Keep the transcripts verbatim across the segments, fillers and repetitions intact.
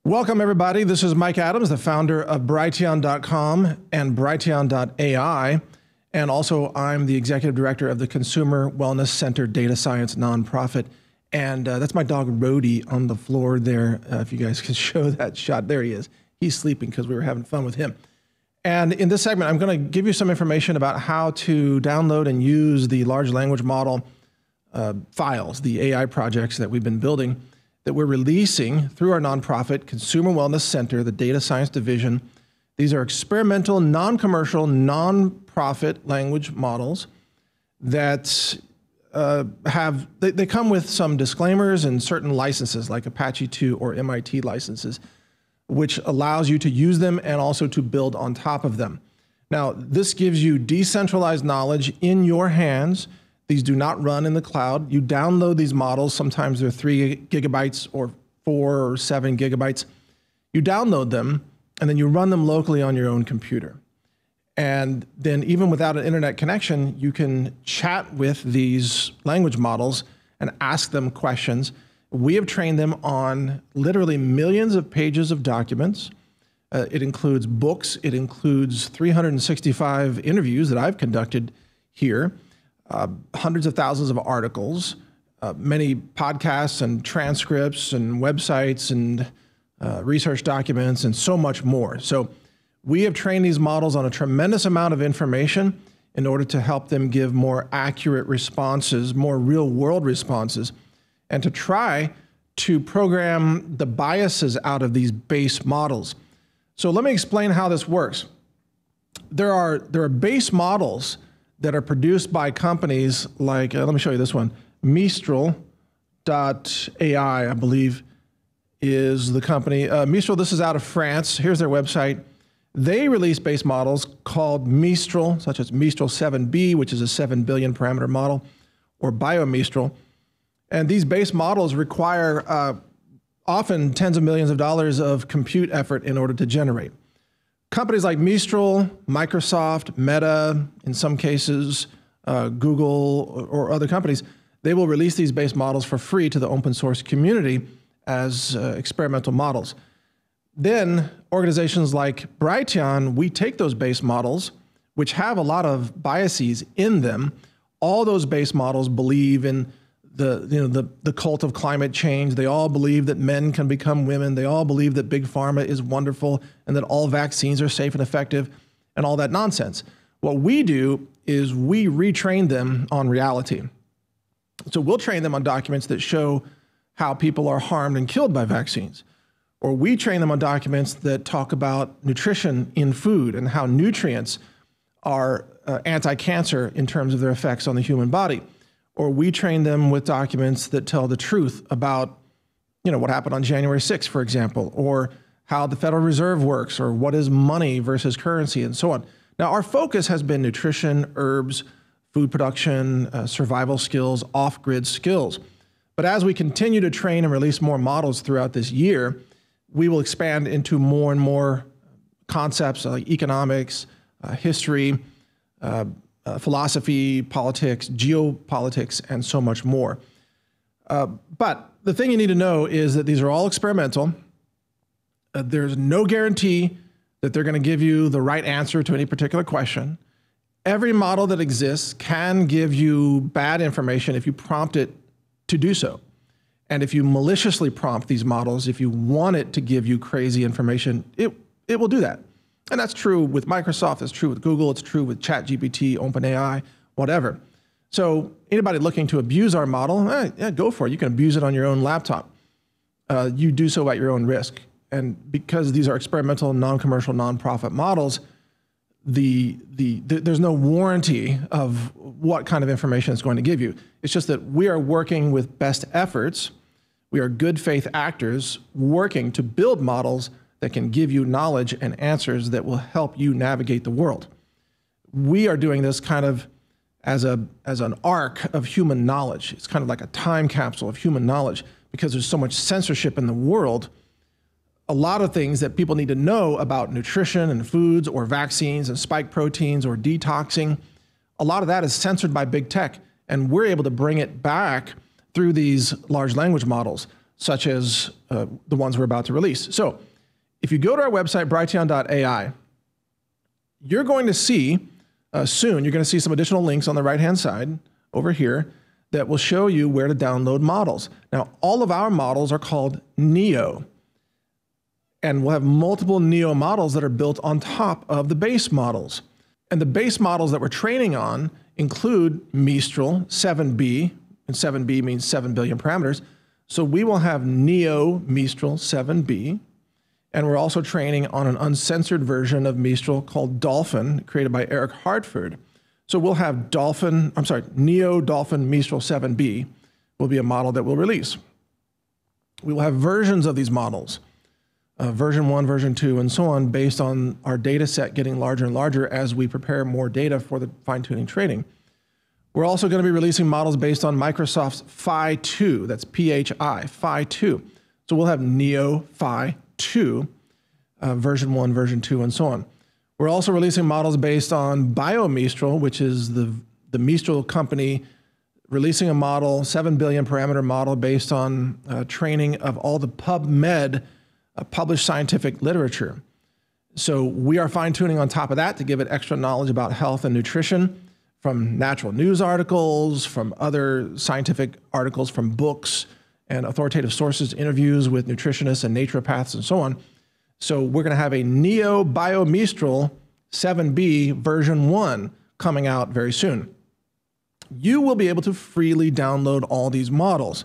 Welcome, everybody. This is Mike Adams, the founder of Brighteon dot com and Brighteon dot A I. And also, I'm the executive director of the Consumer Wellness Center Data Science nonprofit. And uh, that's my dog, Rhodey, on the floor there. Uh, if you guys can show that shot. There he is. He's sleeping because we were having fun with him. And in this segment, I'm going to give you some information about how to download and use the large language model uh, files, the A I projects that we've been building, that we're releasing through our nonprofit, Consumer Wellness Center, the Data Science Division. These are experimental, non-commercial, non-profit language models that uh, have, they, they come with some disclaimers and certain licenses like Apache two or M I T licenses, which allows you to use them and also to build on top of them. Now, this gives you decentralized knowledge in your hands. These do not run in the cloud. You download these models. Sometimes they're three gigabytes or four or seven gigabytes. You download them, and then you run them locally on your own computer. And then even without an internet connection, you can chat with these language models and ask them questions. We have trained them on literally millions of pages of documents. Uh, it includes books. It includes three hundred sixty-five interviews that I've conducted here. Uh, hundreds of thousands of articles, uh, many podcasts and transcripts and websites and uh, research documents and so much more. So we have trained these models on a tremendous amount of information in order to help them give more accurate responses, more real world responses, and to try to program the biases out of these base models. So let me explain how this works. There are, there are base models that are produced by companies like, uh, let me show you this one, Mistral dot A I, I believe, is the company. Uh, Mistral, this is out of France. Here's their website. They release base models called Mistral, such as Mistral seven B, which is a seven billion parameter model, or BioMistral. And these base models require uh, often tens of millions of dollars of compute effort in order to generate. Companies like Mistral, Microsoft, Meta, in some cases, uh, Google, or, or other companies, they will release these base models for free to the open source community as uh, experimental models. Then organizations like Brighteon, we take those base models, which have a lot of biases in them. All those base models believe in the, you know, the, the cult of climate change. They all believe that men can become women. They all believe that big pharma is wonderful and that all vaccines are safe and effective and all that nonsense. What we do is we retrain them on reality. So we'll train them on documents that show how people are harmed and killed by vaccines. Or we train them on documents that talk about nutrition in food and how nutrients are uh, anti-cancer in terms of their effects on the human body. Or we train them with documents that tell the truth about, you know, what happened on January sixth, for example, or how the Federal Reserve works, or what is money versus currency, and so on. Now, our focus has been nutrition, herbs, food production, uh, survival skills, off-grid skills. But as we continue to train and release more models throughout this year, we will expand into more and more concepts like economics, uh, history, uh, Uh, philosophy, politics, geopolitics, and so much more. Uh, but the thing you need to know is that these are all experimental. Uh, there's no guarantee that they're going to give you the right answer to any particular question. Every model that exists can give you bad information if you prompt it to do so. And if you maliciously prompt these models, if you want it to give you crazy information, it, it will do that. And that's true with Microsoft, it's true with Google, it's true with ChatGPT, OpenAI, whatever. So anybody looking to abuse our model, eh, yeah, go for it. You can abuse it on your own laptop. Uh, you do so at your own risk. And because these are experimental, non-commercial, non-profit models, the, the, the, there's no warranty of what kind of information it's going to give you. It's just that we are working with best efforts. We are good faith actors working to build models that can give you knowledge and answers that will help you navigate the world. We are doing this kind of as a as an arc of human knowledge. It's kind of like a time capsule of human knowledge because there's so much censorship in the world. A lot of things that people need to know about nutrition and foods or vaccines and spike proteins or detoxing, a lot of that is censored by big tech, and we're able to bring it back through these large language models. such as uh, the ones we're about to release. So if you go to our website, Brighteon dot A I, you're going to see uh, soon, you're going to see some additional links on the right-hand side over here that will show you where to download models. Now, all of our models are called Neo, and we'll have multiple Neo models that are built on top of the base models. And the base models that we're training on include Mistral seven B, and seven B means seven billion parameters. So we will have Neo Mistral seven B, and we're also training on an uncensored version of Mistral called Dolphin, created by Eric Hartford. So we'll have Dolphin, I'm sorry, Neo Dolphin Mistral seven B will be a model that we'll release. We will have versions of these models, uh, version one, version two, and so on, based on our data set getting larger and larger as we prepare more data for the fine-tuning training. We're also going to be releasing models based on Microsoft's Phi two, that's P H I, Phi two. So we'll have Neo Phi two, uh, version one, version two, and so on. We're also releasing models based on BioMistral, which is the, the Mistral company releasing a model, seven billion parameter model based on uh, training of all the PubMed uh, published scientific literature. So we are fine-tuning on top of that to give it extra knowledge about health and nutrition from natural news articles, from other scientific articles, from books and authoritative sources, interviews with nutritionists and naturopaths and so on. So we're going to have a Neo BioMistral seven B version one coming out very soon. You will be able to freely download all these models.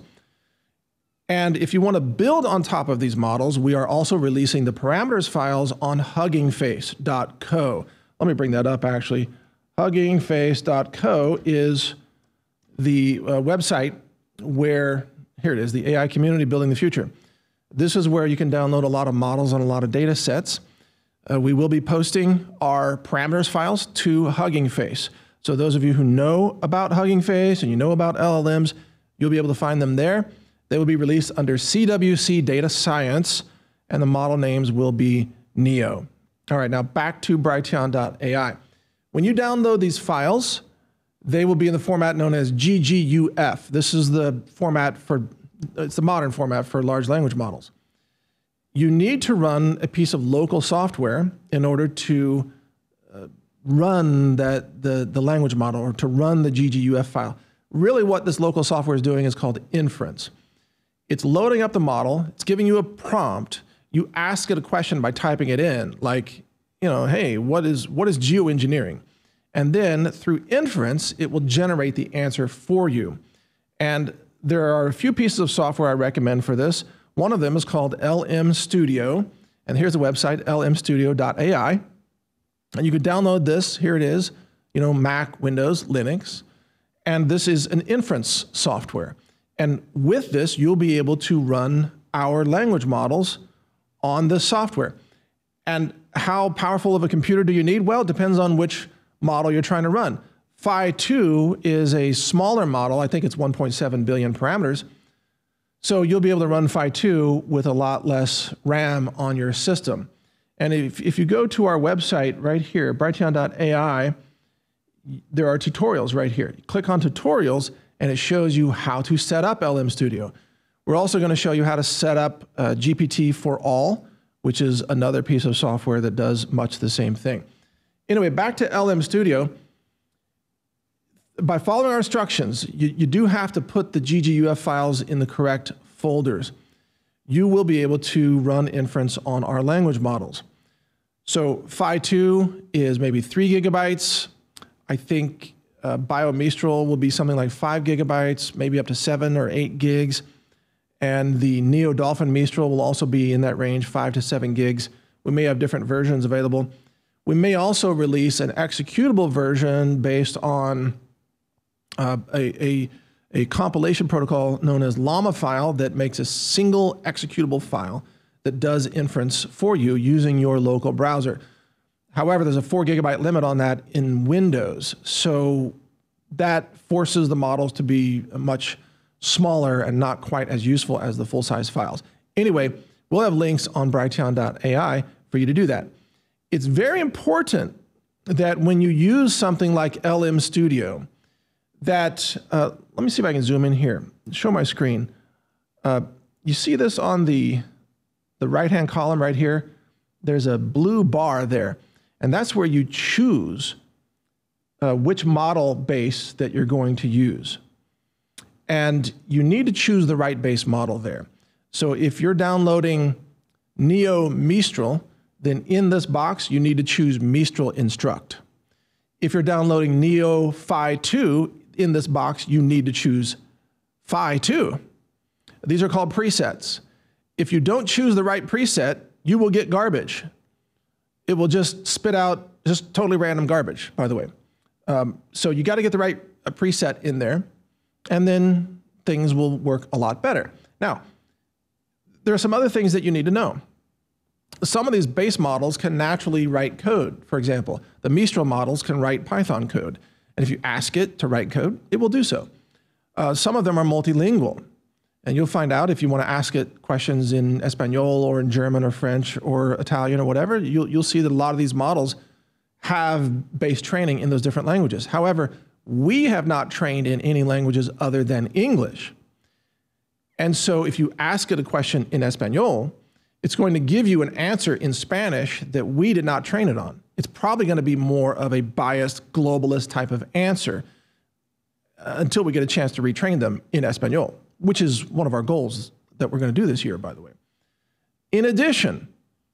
And if you want to build on top of these models, we are also releasing the parameters files on hugging face dot co. Let me bring that up actually. hugging face dot co is the uh, website where, here it is, the A I community building the future. This is where you can download a lot of models and a lot of data sets. Uh, we will be posting our parameters files to Hugging Face. So those of you who know about Hugging Face and you know about L L Ms, you'll be able to find them there. They will be released under C W C Data Science, and the model names will be Neo. All right, now back to Brighteon dot A I. When you download these files, they will be in the format known as G G U F. This is the format for, it's the modern format for large language models. You need to run a piece of local software in order to uh, run that the, the language model, or to run the G G U F file. Really what this local software is doing is called inference. It's loading up the model, it's giving you a prompt, you ask it a question by typing it in, like, you know, hey, what is, what is geoengineering? And then through inference, it will generate the answer for you. And there are a few pieces of software I recommend for this. One of them is called L M Studio. And here's the website, L M studio dot A I. And you can download this. Here it is, you know, Mac, Windows, Linux. And this is an inference software. And with this, you'll be able to run our language models on this software. And how powerful of a computer do you need? Well, it depends on which model you're trying to run. Phi two is a smaller model. I think it's one point seven billion parameters. So you'll be able to run Phi two with a lot less RAM on your system. And if, if you go to our website right here, Brighteon dot A I, there are tutorials right here. You click on tutorials and it shows you how to set up L M Studio. We're also going to show you how to set up uh, G P T for All, which is another piece of software that does much the same thing. Anyway, back to L M Studio. By following our instructions, you, you do have to put the G G U F files in the correct folders. You will be able to run inference on our language models. So Phi two is maybe three gigabytes. I think uh, BioMistral will be something like five gigabytes, maybe up to seven or eight gigs. And the Neo Dolphin Mistral will also be in that range, five to seven gigs. We may have different versions available. We may also release an executable version based on uh, a, a, a compilation protocol known as Llama file that makes a single executable file that does inference for you using your local browser. However, there's a four gigabyte limit on that in Windows. So that forces the models to be much smaller and not quite as useful as the full-size files. Anyway, we'll have links on Brighteon dot A I for you to do that. It's very important that when you use something like L M Studio, that, uh, let me see if I can zoom in here, show my screen. Uh, you see this on the, the right-hand column right here? There's a blue bar there, and that's where you choose uh, which model base that you're going to use. And you need to choose the right base model there. So if you're downloading Neo Mistral, then in this box, you need to choose Mistral Instruct. If you're downloading Neo Phi two, in this box, you need to choose Phi two. These are called presets. If you don't choose the right preset, you will get garbage. It will just spit out just totally random garbage, by the way. Um, so you got to get the right uh, preset in there, and then things will work a lot better. Now, there are some other things that you need to know. Some of these base models can naturally write code. For example, the Mistral models can write Python code. And if you ask it to write code, it will do so. Uh, some of them are multilingual. And you'll find out if you want to ask it questions in Espanol or in German or French or Italian or whatever, you'll, you'll see that a lot of these models have base training in those different languages. However, we have not trained in any languages other than English. And so if you ask it a question in Espanol, it's going to give you an answer in Spanish that we did not train it on. It's probably going to be more of a biased, globalist type of answer uh, until we get a chance to retrain them in Espanol, which is one of our goals that we're going to do this year, by the way. In addition,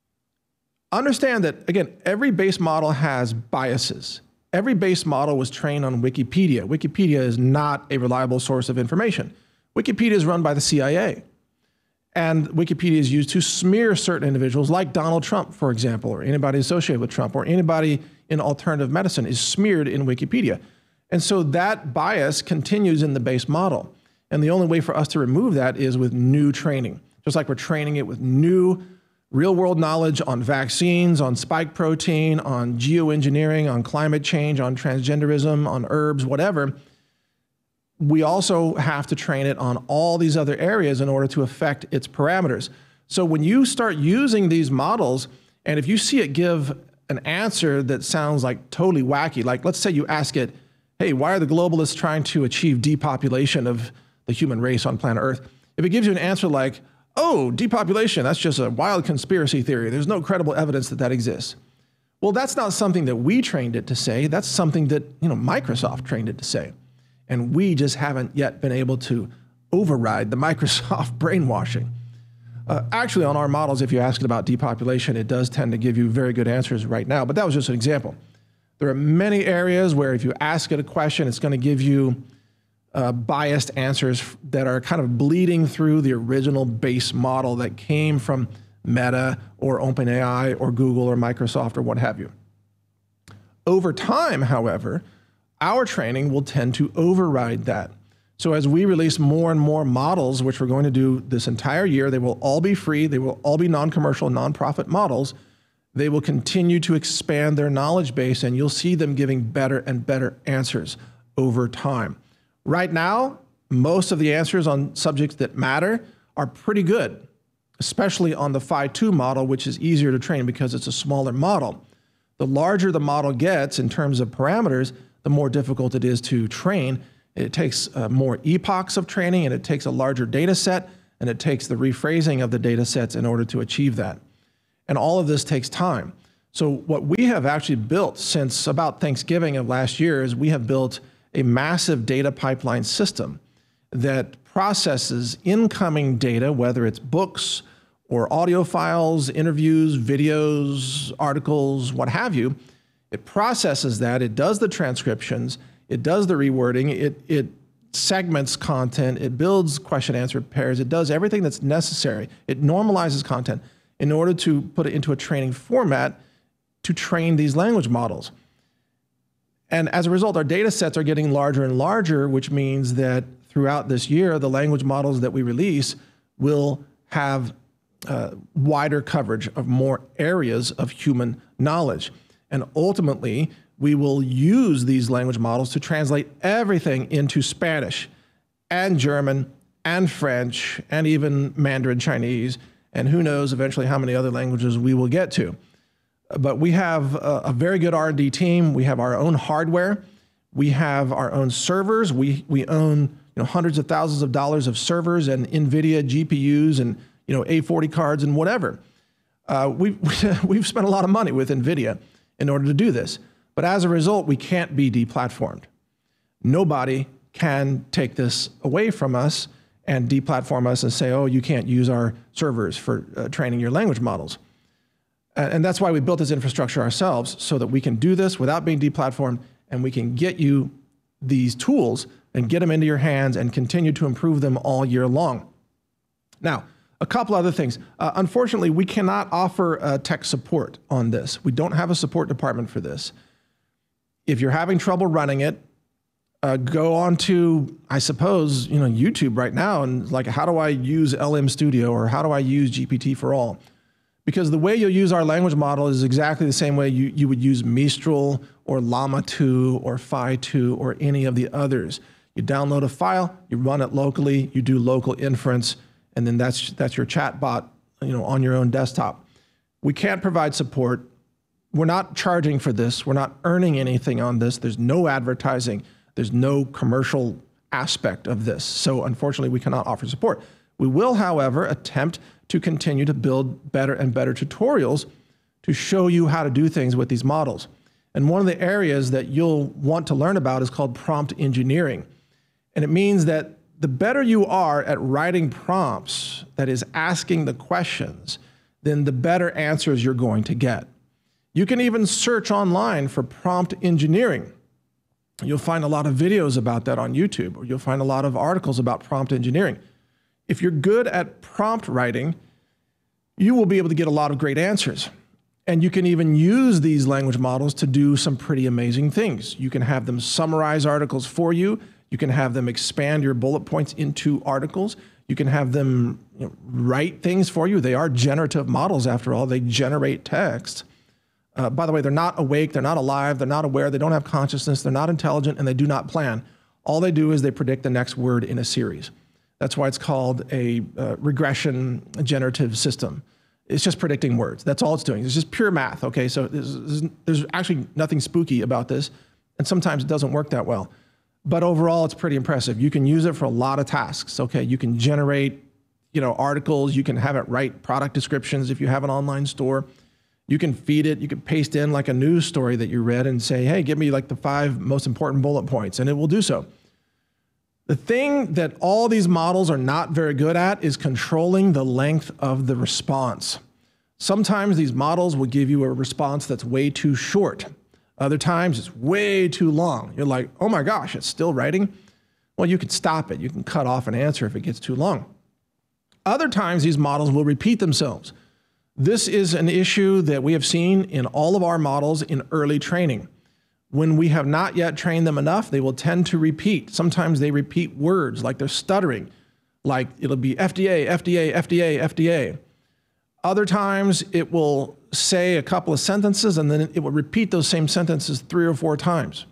understand that, again, every base model has biases. Every base model was trained on Wikipedia. Wikipedia is not a reliable source of information. Wikipedia is run by the C I A. And Wikipedia is used to smear certain individuals like Donald Trump, for example, or anybody associated with Trump, or anybody in alternative medicine is smeared in Wikipedia. And so that bias continues in the base model. And the only way for us to remove that is with new training. Just like we're training it with new real-world knowledge on vaccines, on spike protein, on geoengineering, on climate change, on transgenderism, on herbs, whatever. We also have to train it on all these other areas in order to affect its parameters. So when you start using these models, and if you see it give an answer that sounds like totally wacky, like let's say you ask it, hey, why are the globalists trying to achieve depopulation of the human race on planet Earth? If it gives you an answer like, oh, depopulation, that's just a wild conspiracy theory. There's no credible evidence that that exists. Well, that's not something that we trained it to say. That's something that, you know, Microsoft trained it to say. And we just haven't yet been able to override the Microsoft brainwashing. Uh, actually, on our models, if you ask it about depopulation, it does tend to give you very good answers right now, but that was just an example. There are many areas where if you ask it a question, it's going to give you uh, biased answers that are kind of bleeding through the original base model that came from Meta or OpenAI or Google or Microsoft or what have you. Over time, however, our training will tend to override that. So as we release more and more models, which we're going to do this entire year, they will all be free, they will all be non-commercial, non-profit models. They will continue to expand their knowledge base, and you'll see them giving better and better answers over time. Right now, most of the answers on subjects that matter are pretty good, especially on the Phi two model, which is easier to train because it's a smaller model. The larger the model gets in terms of parameters, the more difficult it is to train. It takes uh, more epochs of training, and it takes a larger data set, and it takes the rephrasing of the data sets in order to achieve that. And all of this takes time. So what we have actually built since about Thanksgiving of last year is we have built a massive data pipeline system that processes incoming data, whether it's books or audio files, interviews, videos, articles, what have you. It processes that, it does the transcriptions, it does the rewording, it, it segments content, it builds question-answer pairs, it does everything that's necessary. It normalizes content in order to put it into a training format to train these language models. And as a result, our data sets are getting larger and larger, which means that throughout this year, the language models that we release will have uh, wider coverage of more areas of human knowledge. And ultimately, we will use these language models to translate everything into Spanish and German and French and even Mandarin Chinese, and who knows eventually how many other languages we will get to. But we have a, a very good R and D team. We have our own hardware. We have our own servers. We, we own you know, hundreds of thousands of dollars of servers and NVIDIA G P Us and, you know, A forty cards and whatever. Uh, we, we've spent a lot of money with NVIDIA in order to do this. But as a result, we can't be deplatformed. Nobody can take this away from us and deplatform us and say, oh, you can't use our servers for uh, training your language models. And, and that's why we built this infrastructure ourselves, so that we can do this without being deplatformed, and we can get you these tools and get them into your hands and continue to improve them all year long. Now, a couple other things. Uh, unfortunately, we cannot offer uh, tech support on this. We don't have a support department for this. If you're having trouble running it, uh, go on to, I suppose, you know, YouTube right now and like, how do I use L M Studio, or how do I use G P T for all? Because the way you'll use our language model is exactly the same way you, you would use Mistral or Llama two or Phi two or any of the others. You download a file, you run it locally, you do local inference, and then that's that's your chat bot, you know, on your own desktop. We can't provide support. We're not charging for this. We're not earning anything on this. There's no advertising. There's no commercial aspect of this. So unfortunately, we cannot offer support. We will, however, attempt to continue to build better and better tutorials to show you how to do things with these models. And one of the areas that you'll want to learn about is called prompt engineering. And it means that the better you are at writing prompts, that is asking the questions, then the better answers you're going to get. You can even search online for prompt engineering. You'll find a lot of videos about that on YouTube, or you'll find a lot of articles about prompt engineering. If you're good at prompt writing, you will be able to get a lot of great answers. And you can even use these language models to do some pretty amazing things. You can have them summarize articles for you. You can have them expand your bullet points into articles. You can have them, you know, write things for you. They are generative models, after all. They generate text. Uh, by the way, they're not awake, they're not alive, they're not aware, they don't have consciousness, they're not intelligent, and they do not plan. All they do is they predict the next word in a series. That's why it's called a uh, regression generative system. It's just predicting words. That's all it's doing. It's just pure math, okay? So there's, there's actually nothing spooky about this, and sometimes it doesn't work that well. But overall, it's pretty impressive. You can use it for a lot of tasks, okay? You can generate, you know, articles, you can have it write product descriptions if you have an online store. You can feed it, you can paste in like a news story that you read and say, hey, give me like the five most important bullet points, and it will do so. The thing that all these models are not very good at is controlling the length of the response. Sometimes these models will give you a response that's way too short. Other times it's way too long. You're like, oh my gosh, it's still writing? Well, you can stop it. You can cut off an answer if it gets too long. Other times these models will repeat themselves. This is an issue that we have seen in all of our models in early training. When we have not yet trained them enough, they will tend to repeat. Sometimes they repeat words like they're stuttering, like it'll be F D A, F D A, F D A, F D A. Other times it will say a couple of sentences and then it will repeat those same sentences three or four times.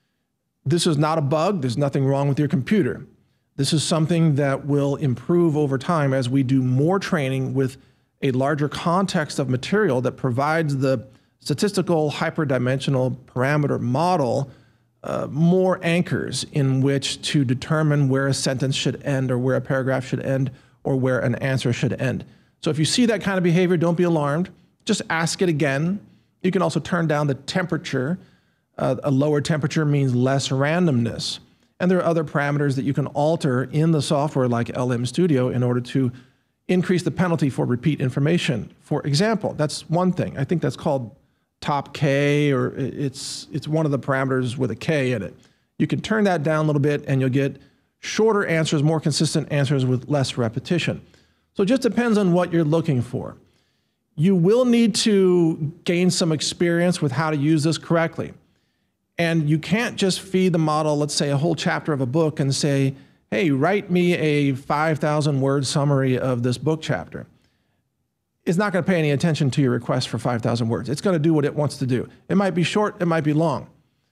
This is not a bug. There's nothing wrong with your computer. This is something that will improve over time as we do more training with a larger context of material that provides the statistical hyperdimensional parameter model uh, more anchors in which to determine where a sentence should end, or where a paragraph should end, or where an answer should end. So if you see that kind of behavior, don't be alarmed. Just ask it again. You can also turn down the temperature. Uh, a lower temperature means less randomness. And there are other parameters that you can alter in the software like L M Studio in order to increase the penalty for repeat information. For example, that's one thing. I think that's called top K, or it's, it's one of the parameters with a K in it. You can turn that down a little bit and you'll get shorter answers, more consistent answers with less repetition. So it just depends on what you're looking for. You will need to gain some experience with how to use this correctly. And you can't just feed the model, let's say, a whole chapter of a book and say, hey, write me a five thousand word summary of this book chapter. It's not going to pay any attention to your request for five thousand words. It's going to do what it wants to do. It might be short, it might be long.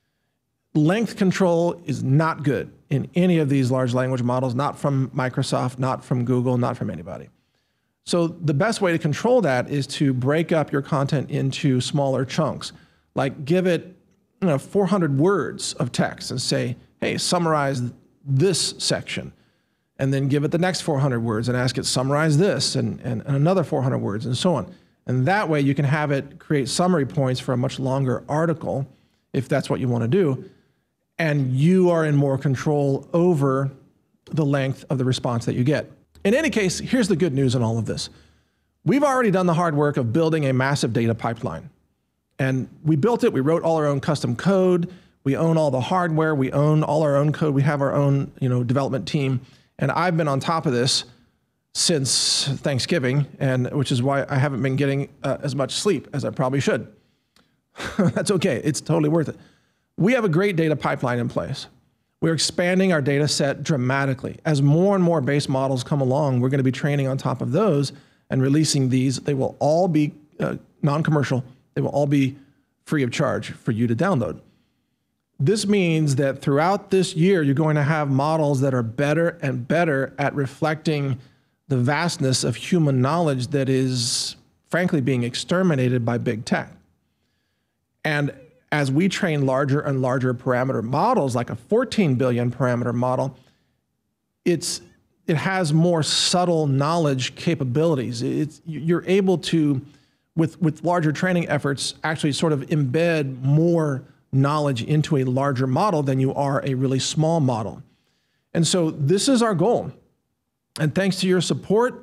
Length control is not good in any of these large language models, not from Microsoft, not from Google, not from anybody. So the best way to control that is to break up your content into smaller chunks. Like give it, you know, four hundred words of text and say, hey, summarize this section, and then give it the next four hundred words and ask it summarize this and, and, and another four hundred words and so on. And that way you can have it create summary points for a much longer article if that's what you want to do. And you are in more control over the length of the response that you get. In any case, here's the good news in all of this. We've already done the hard work of building a massive data pipeline. And we built it, we wrote all our own custom code, we own all the hardware, we own all our own code, we have our own you know, development team. And I've been on top of this since Thanksgiving, and which is why I haven't been getting uh, as much sleep as I probably should. That's okay, it's totally worth it. We have a great data pipeline in place. We're expanding our data set dramatically. As more and more base models come along, we're going to be training on top of those and releasing these. They will all be uh, non-commercial. They will all be free of charge for you to download. This means that throughout this year, you're going to have models that are better and better at reflecting the vastness of human knowledge that is, frankly, being exterminated by big tech. And as we train larger and larger parameter models, like a fourteen billion parameter model, it's, it has more subtle knowledge capabilities. It's, you're able to, with, with larger training efforts, actually sort of embed more knowledge into a larger model than you are a really small model. And so this is our goal. And thanks to your support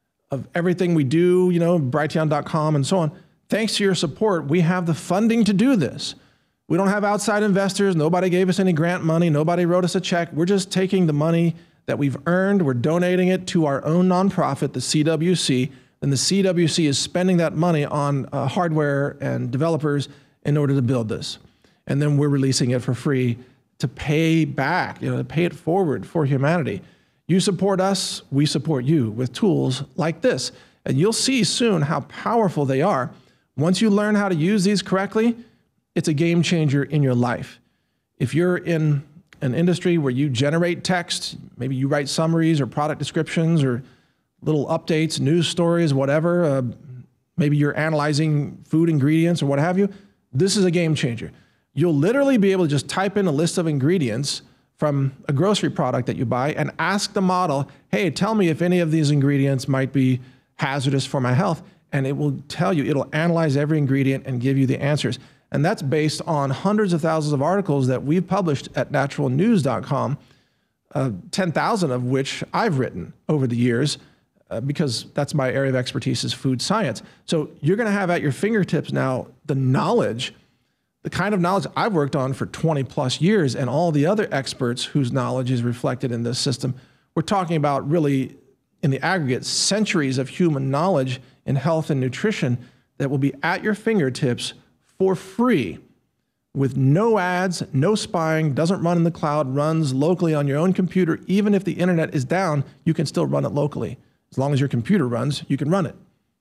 of everything we do, you know, Brighteon dot com and so on, thanks to your support, we have the funding to do this. We don't have outside investors. Nobody gave us any grant money. Nobody wrote us a check. We're just taking the money that we've earned. We're donating it to our own nonprofit, the C W C. And the C W C is spending that money on uh, hardware and developers in order to build this. And then we're releasing it for free to pay back, you know, to pay it forward for humanity. You support us, we support you with tools like this. And you'll see soon how powerful they are. Once you learn how to use these correctly, it's a game changer in your life. If you're in an industry where you generate text, maybe you write summaries or product descriptions or little updates, news stories, whatever, uh, maybe you're analyzing food ingredients or what have you, this is a game changer. You'll literally be able to just type in a list of ingredients from a grocery product that you buy and ask the model, hey, tell me if any of these ingredients might be hazardous for my health. And it will tell you, it'll analyze every ingredient and give you the answers. And that's based on hundreds of thousands of articles that we've published at natural news dot com, uh, ten thousand of which I've written over the years, uh, because that's my area of expertise is food science. So you're gonna have at your fingertips now the knowledge, the kind of knowledge I've worked on for twenty plus years, and all the other experts whose knowledge is reflected in this system. We're talking about really, in the aggregate, centuries of human knowledge in health and nutrition that will be at your fingertips for free, with no ads, no spying, doesn't run in the cloud, runs locally on your own computer. Even if the internet is down, you can still run it locally. As long as your computer runs, you can run it.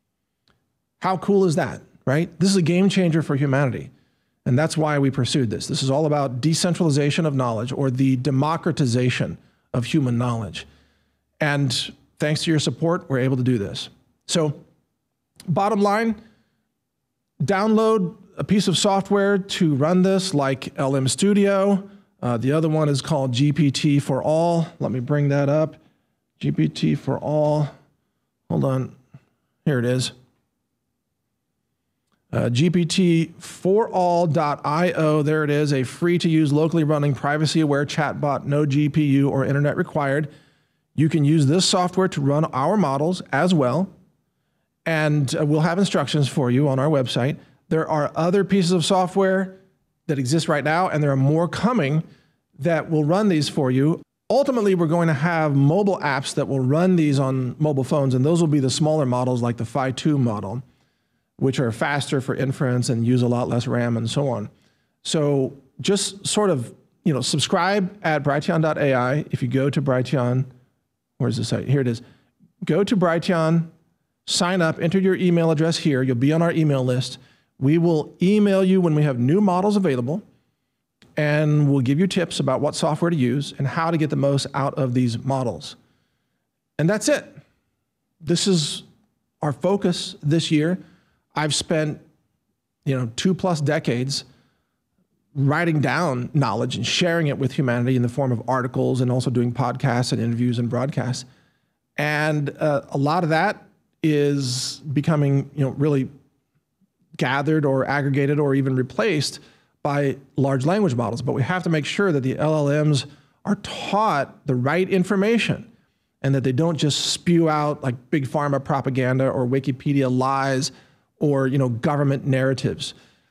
How cool is that, right? This is a game changer for humanity. And that's why we pursued this. This is all about decentralization of knowledge, or the democratization of human knowledge. And thanks to your support, we're able to do this. So bottom line, download a piece of software to run this, like L M Studio. Uh, the other one is called G P T for All. Let me bring that up. G P T for All. Hold on. Here it is. Uh, G P T for all dot i o. There it is, a free-to-use, locally running, privacy-aware chatbot, no G P U or internet required. You can use this software to run our models as well, and uh, we'll have instructions for you on our website. There are other pieces of software that exist right now, and there are more coming that will run these for you. Ultimately, we're going to have mobile apps that will run these on mobile phones, and those will be the smaller models like the Phi two model, which are faster for inference and use a lot less RAM and so on. So just sort of, you know, subscribe at Brighteon dot A I. If you go to Brighteon, where's the site? Here it is. Go to Brighteon, sign up, enter your email address here. You'll be on our email list. We will email you when we have new models available, and we'll give you tips about what software to use and how to get the most out of these models. And that's it. This is our focus this year. I've spent, you know, two plus decades writing down knowledge and sharing it with humanity in the form of articles and also doing podcasts and interviews and broadcasts. And uh, a lot of that is becoming, you know, really gathered or aggregated or even replaced by large language models. But we have to make sure that the L L Ms are taught the right information and that they don't just spew out like big pharma propaganda or Wikipedia lies or, you know, government narratives.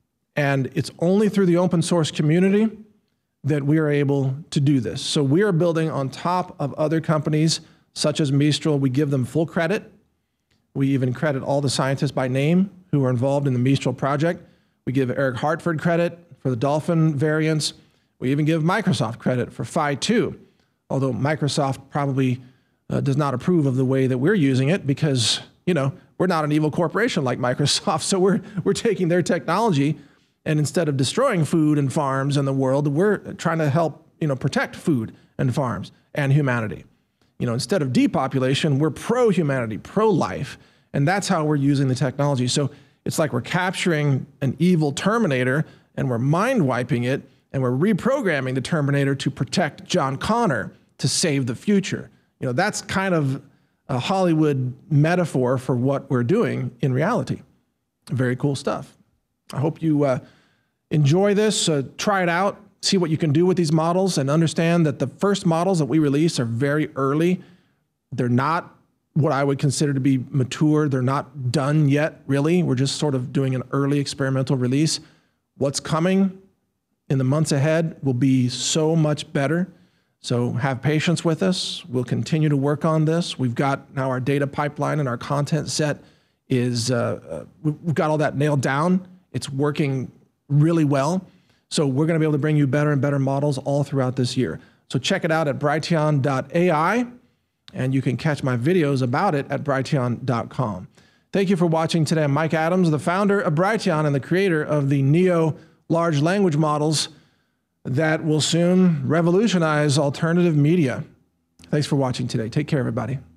And it's only through the open source community that we are able to do this. So we are building on top of other companies such as Mistral. We give them full credit. We even credit all the scientists by name who are involved in the Mistral project. We give Eric Hartford credit for the Dolphin variants. We even give Microsoft credit for Phi two, although Microsoft probably uh, does not approve of the way that we're using it because, you know, we're not an evil corporation like Microsoft. So we're, we're taking their technology, and instead of destroying food and farms in the world, we're trying to help, you know, protect food and farms and humanity. You know, instead of depopulation, we're pro-humanity, pro-life, and that's how we're using the technology. So it's like we're capturing an evil Terminator and we're mind wiping it, and we're reprogramming the Terminator to protect John Connor to save the future. You know, that's kind of a Hollywood metaphor for what we're doing in reality. Very cool stuff. I hope you uh, enjoy this, uh, try it out, see what you can do with these models, and understand that the first models that we release are very early. They're not what I would consider to be mature. They're not done yet, really. We're just sort of doing an early experimental release. What's coming in the months ahead will be so much better. So have patience with us. We'll continue to work on this. We've got now our data pipeline and our content set is, uh, uh, we've got all that nailed down. It's working really well. So we're going to be able to bring you better and better models all throughout this year. So check it out at Brighteon dot A I, and you can catch my videos about it at Brighteon dot com. Thank you for watching today. I'm Mike Adams, the founder of Brighteon and the creator of the Neo large language models that will soon revolutionize alternative media. Thanks for watching today. Take care, everybody.